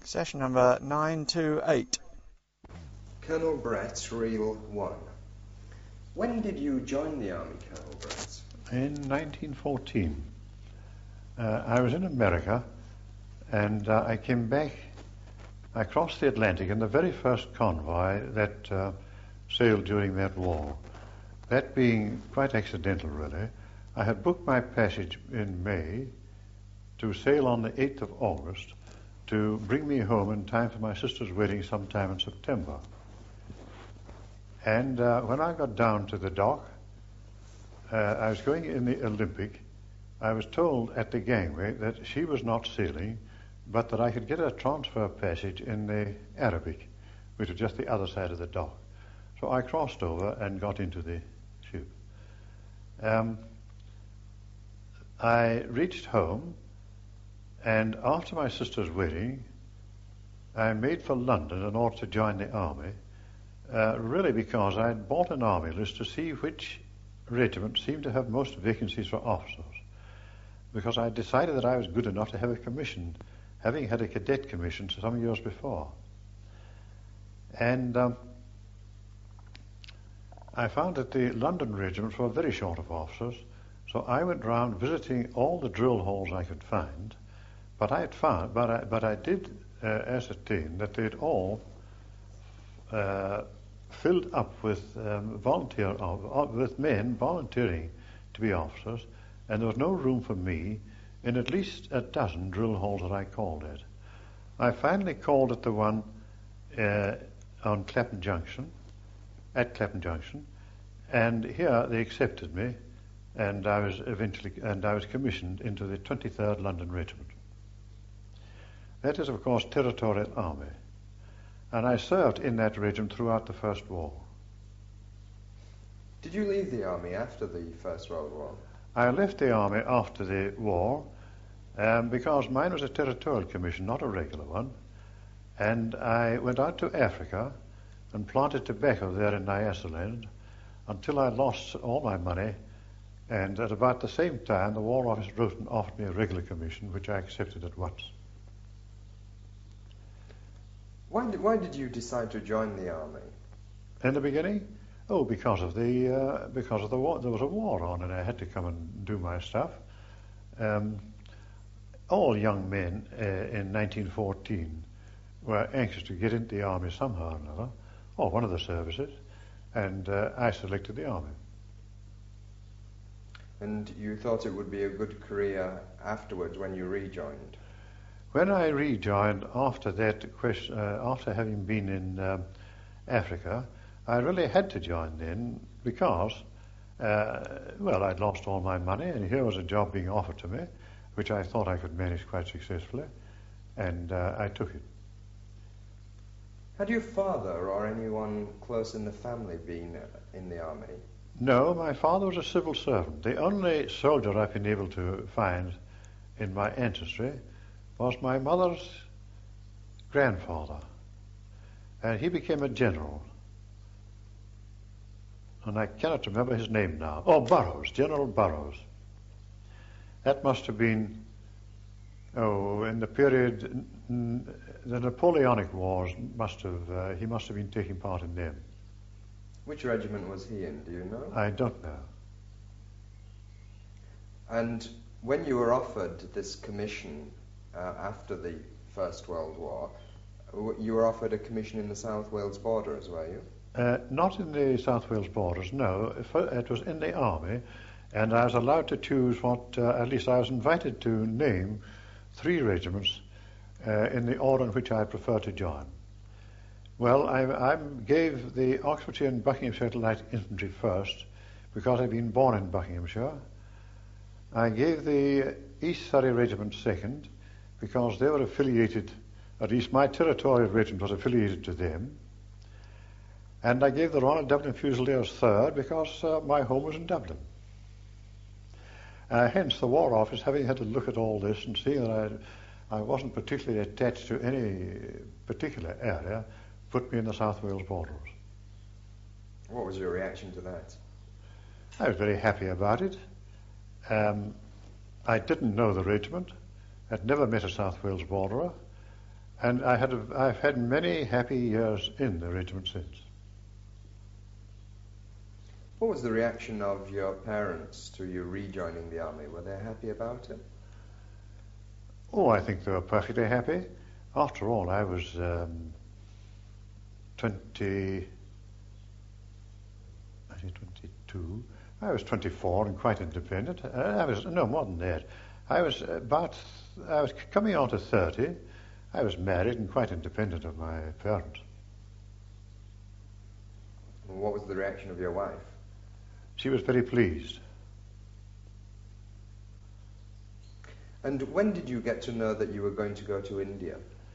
Session number 928. Colonel Brett, Reel 1. When did you join the Army, Colonel Brett? In 1914. I was in America, and I came back. I crossed the Atlantic in the very first convoy that sailed during that war. That being quite accidental, really. I had booked my passage in May to sail on the 8th of August to bring me home in time for my sister's wedding sometime in September. And when I got down to the dock, I was going in the Olympic. I was told at the gangway that she was not sailing, but that I could get a transfer passage in the Arabic, which was just the other side of the dock. So I crossed over and got into the ship. I reached home, and after my sister's wedding, I made for London in order to join the army, really because I had bought an army list to see which regiment seemed to have most vacancies for officers, because I decided that I was good enough to have a commission, having had a cadet commission some years before. And I found that the London regiments were very short of officers, so I went round visiting all the drill halls I could find. But I did ascertain that they'd all filled up with with men volunteering to be officers, and there was no room for me in at least a dozen drill halls that I called at. I finally called at the one at Clapham Junction, and here they accepted me, and I was commissioned into the 23rd London Regiment. That is, of course, Territorial Army. And I served in that regiment throughout the First War. Did you leave the Army after the First World War? I left the Army after the war because mine was a territorial commission, not a regular one. And I went out to Africa and planted tobacco there in Nyasaland until I lost all my money. And at about the same time, the War Office wrote and offered me a regular commission, which I accepted at once. Why did you decide to join the Army? In the beginning? Oh, because of the war. There was a war on, and I had to come and do my stuff. All young men in 1914 were anxious to get into the Army somehow or another, or one of the services, and I selected the Army. And you thought it would be a good career afterwards when you rejoined? When I rejoined after that after having been in Africa, I really had to join then because, I'd lost all my money, and here was a job being offered to me, which I thought I could manage quite successfully, and I took it. Had your father or anyone close in the family been in the Army? No, my father was a civil servant. The only soldier I've been able to find in my ancestry was my mother's grandfather, and he became a general. And I cannot remember his name now. Oh, Burroughs, General Burroughs. That must have been, in the period, the Napoleonic Wars he must have been taking part in them. Which regiment was he in, do you know? I don't know. And when you were offered this commission after the First World War, you were offered a commission in the South Wales Borders, were you? Not in the South Wales Borders, no. It was in the Army, and I was allowed to choose at least I was invited to name 3 regiments in the order in which I prefer to join. Well, I gave the Oxfordshire and Buckinghamshire Light Infantry first, because I'd been born in Buckinghamshire. I gave the East Surrey Regiment second, because they were affiliated, at least my territorial regiment was affiliated to them. And I gave the Royal Dublin Fusiliers third, because my home was in Dublin. Hence, the War Office, having had to look at all this and seeing that I wasn't particularly attached to any particular area, put me in the South Wales Borders. What was your reaction to that? I was very happy about it. I didn't know the regiment. I'd never met a South Wales Borderer. And I've had many happy years in the regiment since. What was the reaction of your parents to you rejoining the army? Were they happy about it? Oh, I think they were perfectly happy. After all, I was 22. I was 24 and quite independent. I was no more than that. I was coming on to 30. I was married and quite independent of my parents. What was the reaction of your wife? She was very pleased. And when did you get to know that you were going to go to India?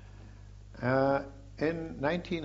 In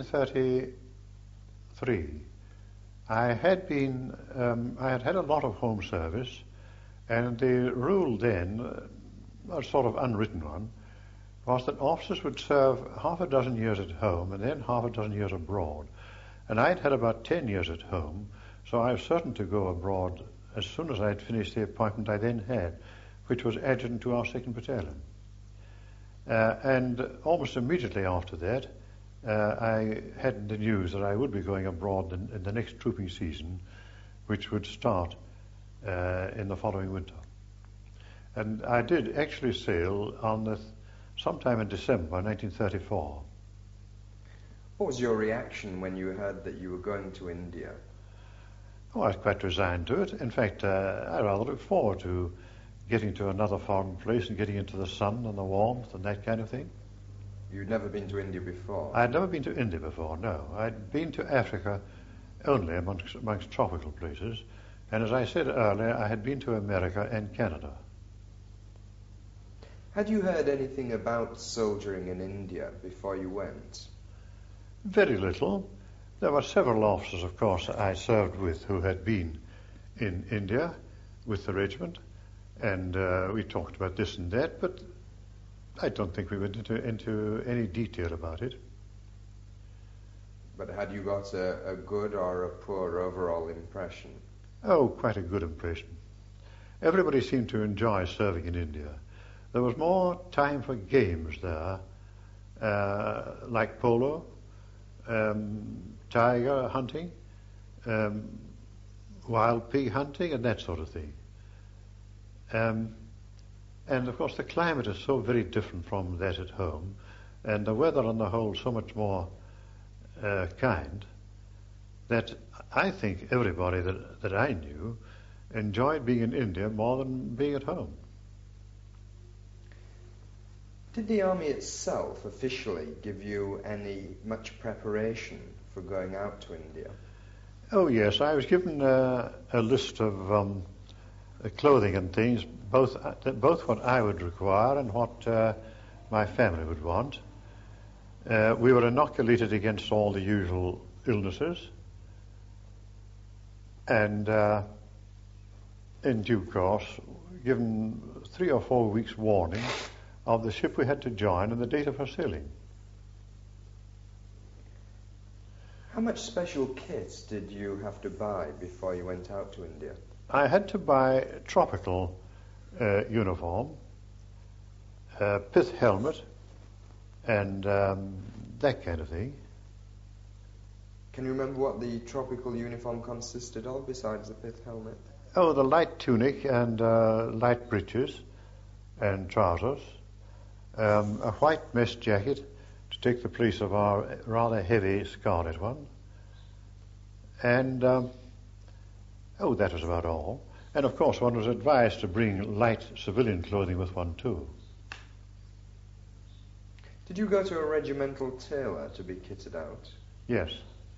1933, I had had a lot of home service, and the rule then, a sort of unwritten one, was that officers would serve half a dozen years at home and then half a dozen years abroad. And I'd had about 10 years at home, so I was certain to go abroad as soon as I'd finished the appointment I then had, which was adjutant to our 2nd Battalion. And almost immediately after that, I had the news that I would be going abroad in the next trooping season, which would start in the following winter. And I did actually sail on sometime in December 1934. What was your reaction when you heard that you were going to India? Oh, I was quite resigned to it. In fact, I rather looked forward to getting to another foreign place and getting into the sun and the warmth and that kind of thing. You'd never been to India before? I'd never been to India before, no. I'd been to Africa only amongst tropical places, and as I said earlier, I had been to America and Canada. Had you heard anything about soldiering in India before you went? Very little. There were several officers, of course, I served with who had been in India with the regiment, and we talked about this and that, but I don't think we went into any detail about it. But had you got a good or a poor overall impression? Oh, quite a good impression. Everybody seemed to enjoy serving in India. There was more time for games there, like polo, tiger hunting, wild pig hunting, and that sort of thing. And of course the climate is so very different from that at home, and the weather on the whole so much more kind, that I think everybody that I knew enjoyed being in India more than being at home. Did the army itself officially give you much preparation for going out to India? Oh yes, I was given a list of clothing and things, both what I would require and what my family would want. We were inoculated against all the usual illnesses, and in due course given 3 or 4 weeks warning of the ship we had to join and the date of her sailing. How much special kit did you have to buy before you went out to India? I had to buy tropical uniform, pith helmet, and that kind of thing. Can you remember what the tropical uniform consisted of besides the pith helmet? Oh, the light tunic and light breeches and trousers, a white mesh jacket to take the place of our rather heavy scarlet one, and that was about all. And of course one was advised to bring light civilian clothing with one too. Did you go to a regimental tailor to be kitted out? Yes.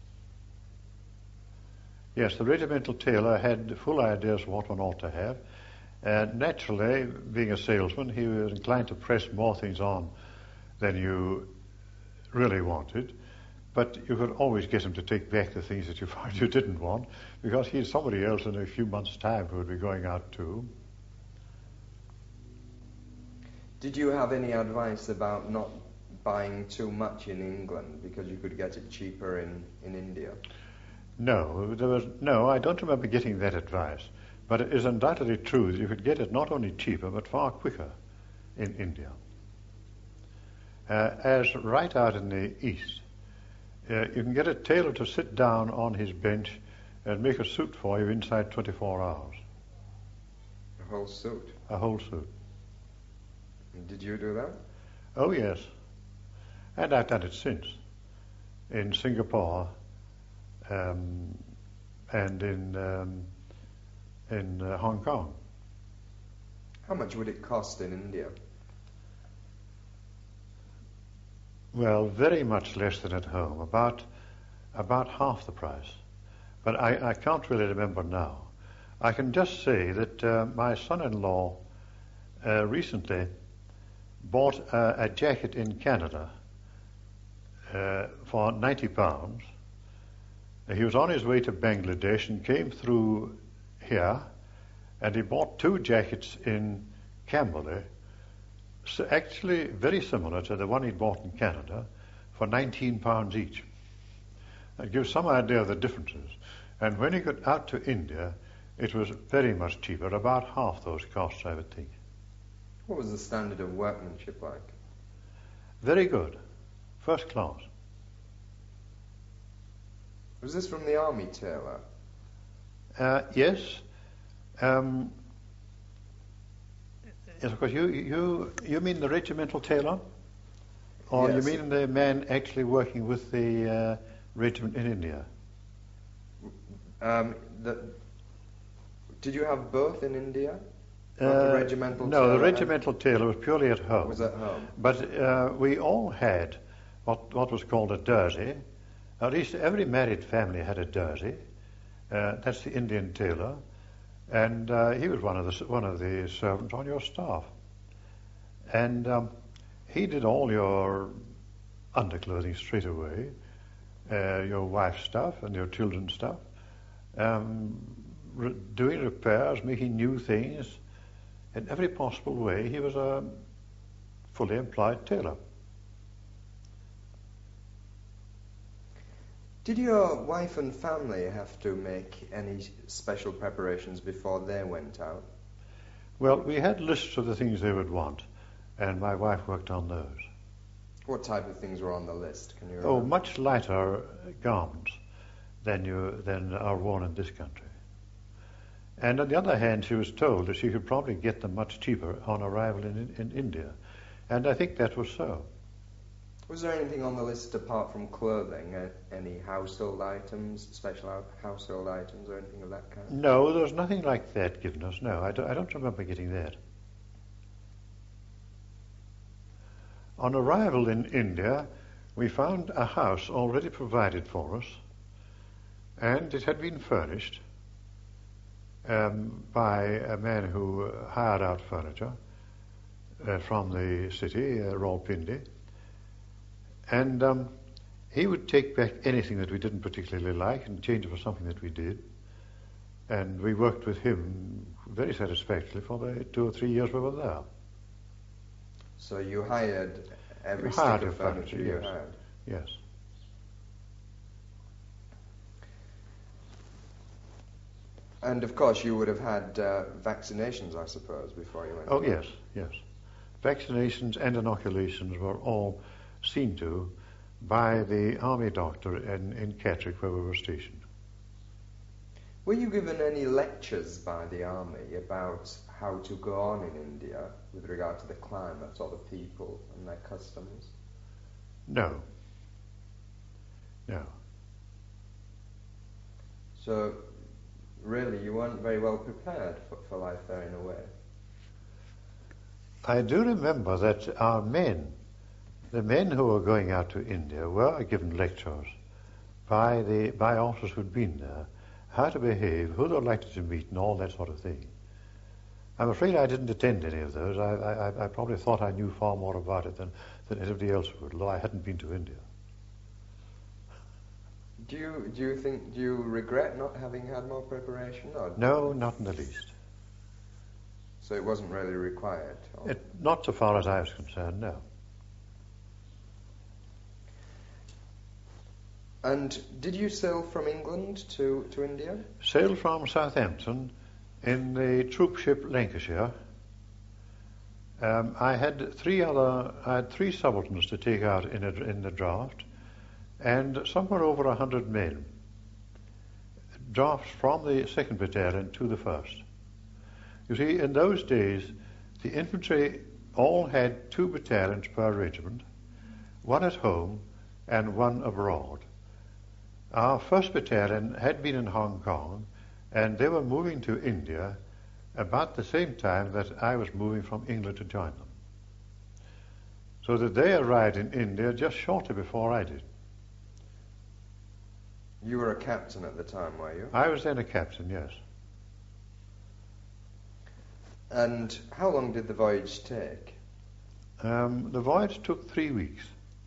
Yes, the regimental tailor had full ideas of what one ought to have. And naturally, being a salesman, he was inclined to press more things on than you really wanted. But you could always get him to take back the things that you found you didn't want, because he had somebody else in a few months' time who would be going out too. Did you have any advice about not buying too much in England because you could get it cheaper in India? No, I don't remember getting that advice. But it is undoubtedly true that you could get it not only cheaper, but far quicker in India. as right out in the east. You can get a tailor to sit down on his bench and make a suit for you inside 24 hours. A whole suit? A whole suit. And did you do that? Oh, yes. And I've done it since. In Singapore and in Hong Kong. How much would it cost in India? Well, very much less than at home, about half the price. But I can't really remember now. I can just say that my son-in-law recently bought a jacket in Canada for £90. He was on his way to Bangladesh and came through here, and he bought 2 jackets in Camberley, so actually very similar to the one he'd bought in Canada, for £19 each. That gives some idea of the differences. And when he got out to India, it was very much cheaper, about half those costs, I would think. What was the standard of workmanship like? Very good. First class. Was this from the army tailor? Yes. Yes, of course. You mean the regimental tailor? Or Yes. you mean the man actually working with the regiment in India? Did you have both in India? Not the regimental no, tailor the regimental tailor was purely at home. was at home. But we all had what was called a derzi. At least every married family had a derzi. That's the Indian tailor, and he was one of the servants on your staff. And he did all your underclothing straight away, your wife's stuff and your children's stuff, doing repairs, making new things. In every possible way, he was a fully employed tailor. Did your wife and family have to make any special preparations before they went out? Well, we had lists of the things they would want, and my wife worked on those. What type of things were on the list? Can you remember? Oh, much lighter garments than are worn in this country. And on the other hand, she was told that she could probably get them much cheaper on arrival in India. And I think that was so. Was there anything on the list apart from clothing? Any household items, special household items or anything of that kind? No, there was nothing like that given us. No, I don't remember getting that. On arrival in India, we found a house already provided for us, and it had been furnished by a man who hired out furniture from the city, Rawalpindi, and he would take back anything that we didn't particularly like and change it for something that we did. And we worked with him very satisfactorily for the 2 or 3 years we were there. So you hired every We stick hired of the furniture, furniture you yes. had? Yes. And of course you would have had vaccinations, I suppose, before you went Oh, out. yes, yes. Vaccinations and inoculations were all seen to by the army doctor in Catterick, where we were stationed. Were you given any lectures by the army about how to go on in India with regard to the climate or the people and their customs? No. No. So, really, you weren't very well prepared for life there in a way. I do remember that our men, the men who were going out to India, were given lectures by officers who'd been there, how to behave, who they were likely to meet, and all that sort of thing. I'm afraid I didn't attend any of those. I probably thought I knew far more about it than anybody else would, although I hadn't been to India. Do you regret not having had more preparation? Or No, not in the least. So it wasn't really required? Or? Not so far as I was concerned, no. And did you sail from England to India? Sailed from Southampton in the troop ship Lancashire, I had three subalterns to take out in the draft, and somewhere over 100 men. Drafts from the 2nd Battalion to the 1st. You see, in those days, the infantry all had 2 battalions per regiment, one at home and one abroad. Our 1st Battalion had been in Hong Kong, and they were moving to India about the same time that I was moving from England to join them. So that they arrived in India just shortly before I did. You were a captain at the time, were you? I was then a captain, yes. And how long did the voyage take? The voyage took 3 weeks,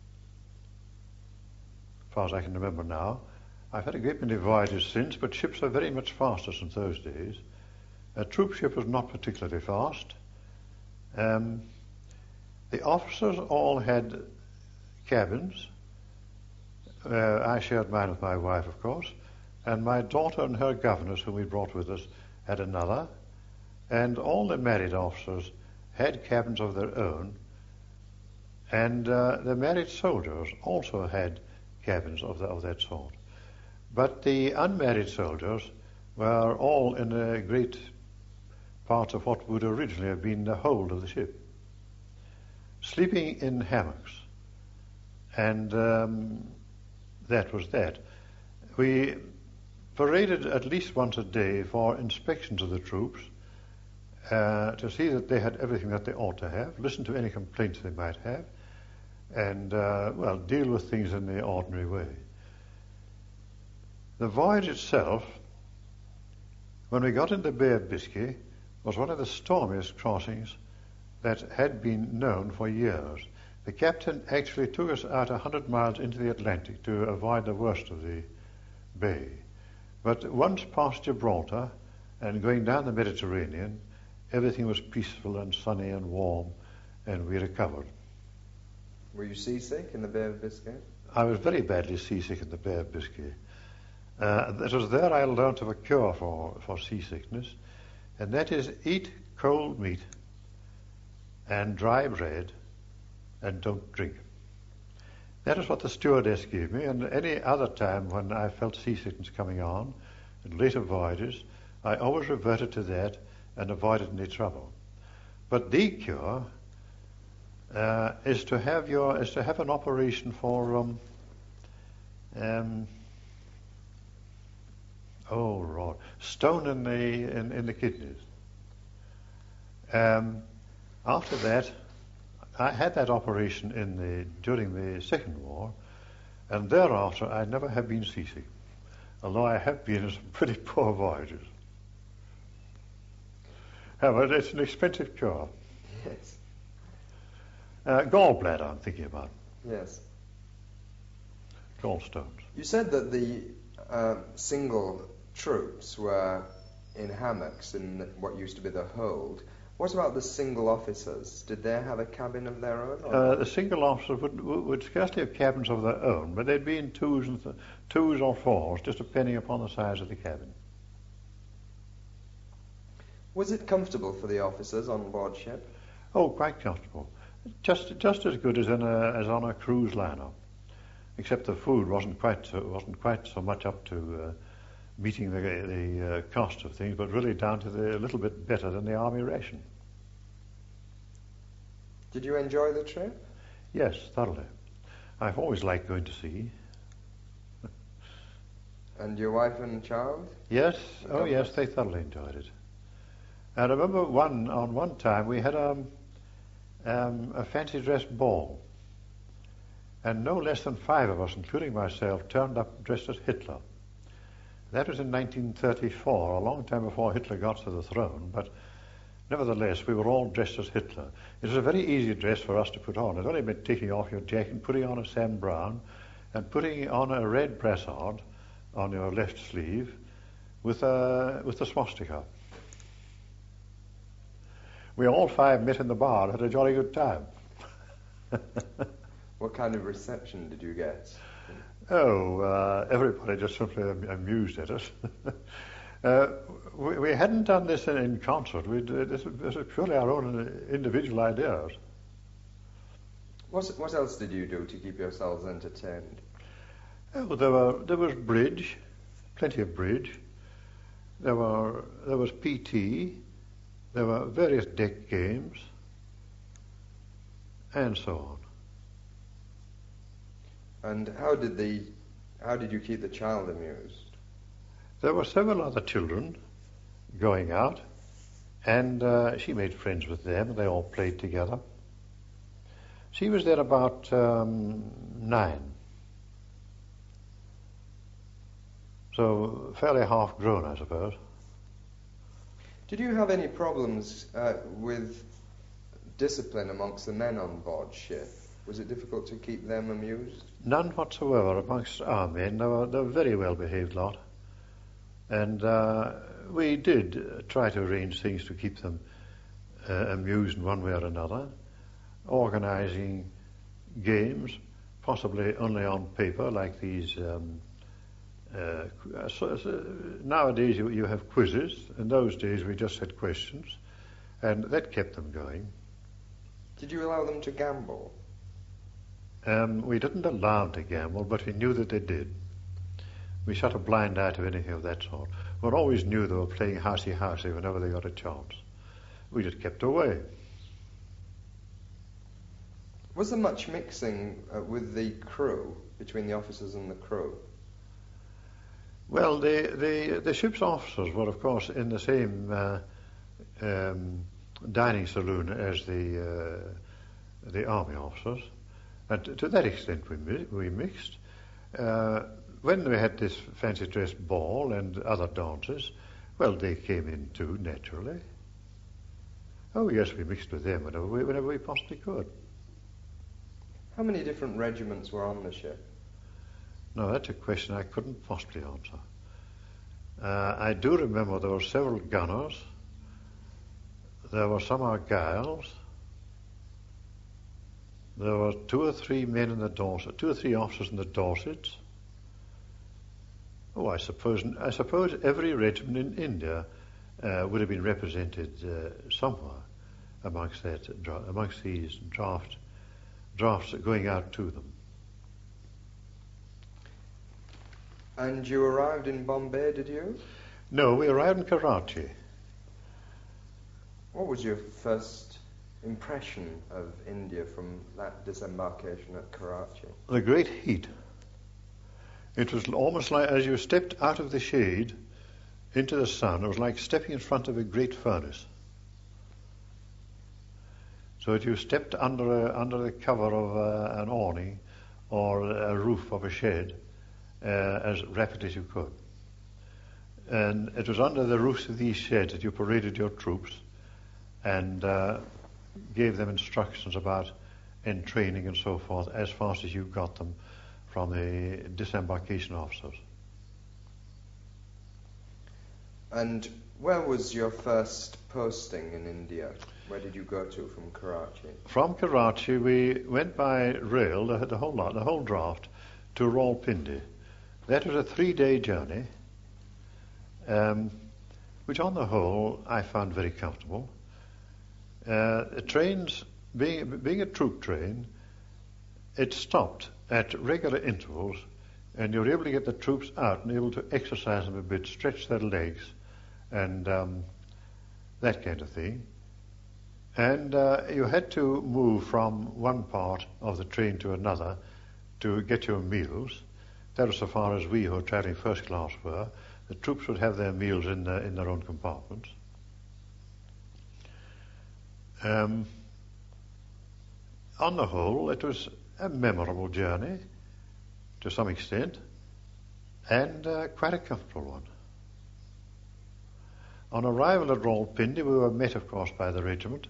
as far as I can remember now. I've had a great many voyages since, but ships are very much faster since those days. A troop ship was not particularly fast. The officers all had cabins. I shared mine with my wife, of course, and my daughter and her governess, whom we brought with us, had another, and all the married officers had cabins of their own, and the married soldiers also had cabins of that sort. But the unmarried soldiers were all in a great part of what would originally have been the hold of the ship, sleeping in hammocks, and that was that. We paraded at least once a day for inspections of the troops, to see that they had everything that they ought to have, listen to any complaints they might have, and, deal with things in the ordinary way. The voyage itself, when we got into the Bay of Biscay, was one of the stormiest crossings that had been known for years. The captain actually took us out 100 miles into the Atlantic to avoid the worst of the bay. But once past Gibraltar and going down the Mediterranean, everything was peaceful and sunny and warm, and we recovered. Were you seasick in the Bay of Biscay? I was very badly seasick in the Bay of Biscay. It was there I learnt of a cure for seasickness, and that is eat cold meat and dry bread and don't drink. That is what the stewardess gave me, and any other time when I felt seasickness coming on, in later voyages, I always reverted to that and avoided any trouble. But the cure is to have an operation for stone in the kidneys. After that, I had that operation during the Second War, and thereafter I never have been seasick, although I have been in some pretty poor voyages. However, it's an expensive cure. Yes. Gallbladder, I'm thinking about. Yes. Gallstones. You said that the single troops were in hammocks in what used to be the hold. What about the single officers? Did they have a cabin of their own? The single officers would scarcely have cabins of their own, but they'd be in twos or fours, just depending upon the size of the cabin. Was it comfortable for the officers on board ship? Oh, quite comfortable. Just as good as on a cruise liner, except the food wasn't quite so much up to meeting the cost of things, but really down to a little bit better than the army ration. Did you enjoy the trip? Yes, thoroughly. I've always liked going to sea. And your wife and child? Yes, yes, they thoroughly enjoyed it. I remember one time we had a fancy dress ball, and no less than 5 of us, including myself, turned up dressed as Hitler. That was in 1934, a long time before Hitler got to the throne, but nevertheless we were all dressed as Hitler. It was a very easy dress for us to put on. It only meant taking off your jacket and putting on a Sam Browne and putting on a red brassard on your left sleeve with the swastika. We all 5 met in the bar and had a jolly good time. What kind of reception did you get? Everybody just simply amused at us. We hadn't done this in concert. This was purely our own individual ideas. What else did you do to keep yourselves entertained? Oh, there was bridge, plenty of bridge. There was PT. There were various deck games, and so on. And how did you keep the child amused? There were several other children going out, and she made friends with them, and they all played together. She was there about 9, so fairly half grown, I suppose. Did you have any problems with discipline amongst the men on board ship? Was it difficult to keep them amused? None whatsoever amongst our men. They were a very well behaved lot, and we did try to arrange things to keep them amused in one way or another, organising games, possibly only on paper, like these. Nowadays you have quizzes. In those days we just had questions, and that kept them going. Did you allow them to gamble? We didn't allow them to gamble, but we knew that they did. We shut a blind eye to anything of that sort. One always knew they were playing housey-housey whenever they got a chance. We just kept away. Was there much mixing with the crew, between the officers and the crew? Well, the ship's officers were, of course, in the same dining saloon as the army officers, and to that extent we mixed. When we had this fancy dress ball and other dances, well, they came in too, naturally. Oh yes, we mixed with them whenever we possibly could. How many different regiments were on the ship? No, that's a question I couldn't possibly answer. I do remember there were several gunners. There were some Argylls. There were 2 or 3 men in the Dorset, 2 or 3 officers in the Dorsets. Oh, I suppose every regiment in India would have been represented somewhere amongst these drafts going out to them. And you arrived in Bombay, did you? No, we arrived in Karachi. What was your first impression of India from that disembarkation at Karachi? The great heat. It was almost like as you stepped out of the shade into the sun, it was like stepping in front of a great furnace. So if you stepped under the cover of an awning or a roof of a shed as rapidly as you could. And it was under the roofs of these sheds that you paraded your troops and gave them instructions about entraining and so forth as fast as you got them from the disembarkation officers. And where was your first posting in India? Where did you go to from Karachi? From Karachi we went by rail, the whole draft, to Rawalpindi. That was a 3-day journey, which on the whole I found very comfortable. Trains, being a troop train, it stopped at regular intervals, and you were able to get the troops out and able to exercise them a bit, stretch their legs, and that kind of thing. And you had to move from one part of the train to another to get your meals. That was so far as we who were travelling first class were. The troops would have their meals in their own compartments. On the whole, it was a memorable journey to some extent, and quite a comfortable one. On arrival at Rawalpindi, we were met, of course, by the regiment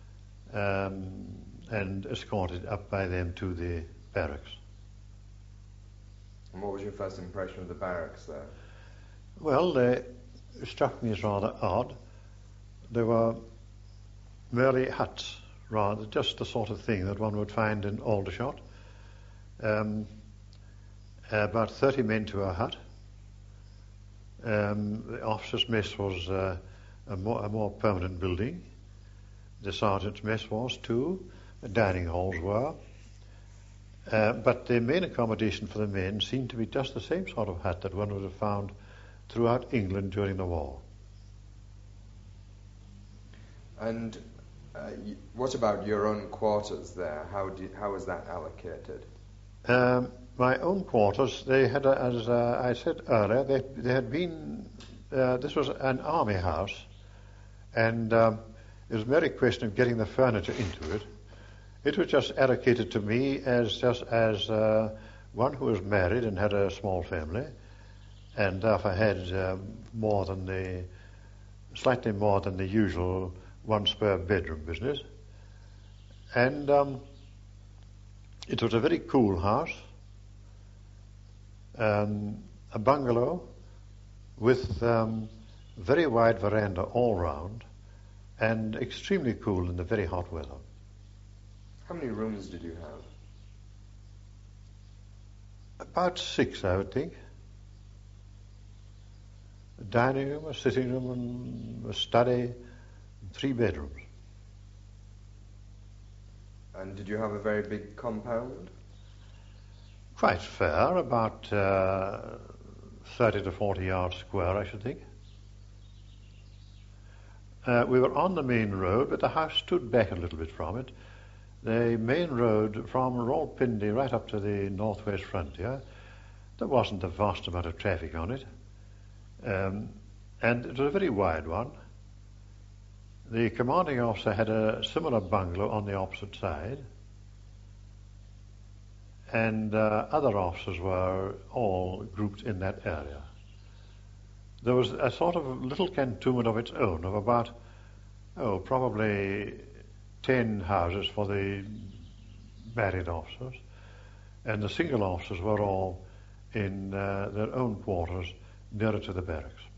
and escorted up by them to the barracks. And what was your first impression of the barracks there? Well, they struck me as rather odd. They were merely huts, rather, just the sort of thing that one would find in Aldershot. About 30 men to a hut, The officers' mess was a more permanent building. The sergeant's mess was too. The dining halls were. But the main accommodation for the men seemed to be just the same sort of hut that one would have found throughout England during the war. And what about your own quarters there? How was that allocated? My own quarters, they had, as I said earlier, they had been, this was an army house, and it was a mere question of getting the furniture into it. It was just allocated to me as one who was married and had a small family, and therefore had slightly more than the usual one spare bedroom business. And it was a very cool house, a bungalow with very wide veranda all round, and extremely cool in the very hot weather. How many rooms did you have? About 6, I would think. A dining room, a sitting room, and a study, and 3 bedrooms. And did you have a very big compound? Quite fair, about 30 to 40 yards square, I should think. We were on the main road, but the house stood back a little bit from it. The main road from Rawalpindi right up to the northwest frontier, there wasn't a vast amount of traffic on it. And it was a very wide one. The commanding officer had a similar bungalow on the opposite side, and other officers were all grouped in that area. There was a sort of little cantonment of its own of about, probably 10 houses for the married officers, and the single officers were all in their own quarters nearer to the barracks.